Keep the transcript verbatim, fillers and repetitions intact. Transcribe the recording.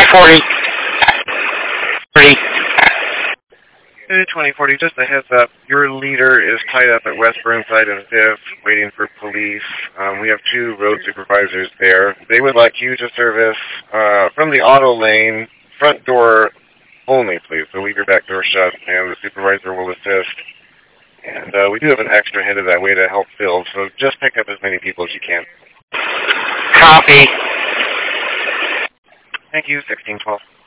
forty. thirty. twenty forty, just a heads up. Your leader is tied up at West Burnside and fifth, waiting for police. Um, we have two road supervisors there. They would like you to service uh, from the auto lane, front door only, please. So leave your back door shut, and the supervisor will assist. And uh, we do have an extra headed that way to help fill, so just pick up as many people as you can. Copy. Thank you, sixteen twelve.